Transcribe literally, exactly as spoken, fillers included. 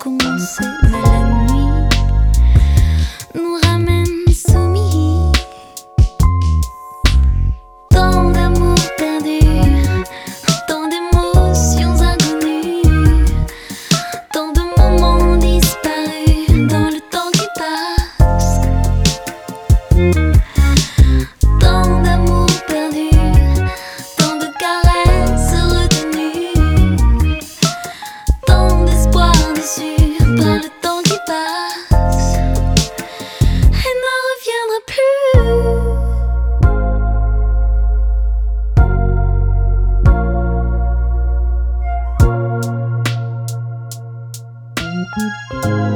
recommencer. Mais la nuit nous ramène soumis. Tant d'amour perdu, tant d'émotions inconnues, tant de moments disparus dans le temps qui passe. Tant d'amour perdu, tant de caresses retenues, tant d'espoir déçu par le temps qui passe et ne reviendra plus.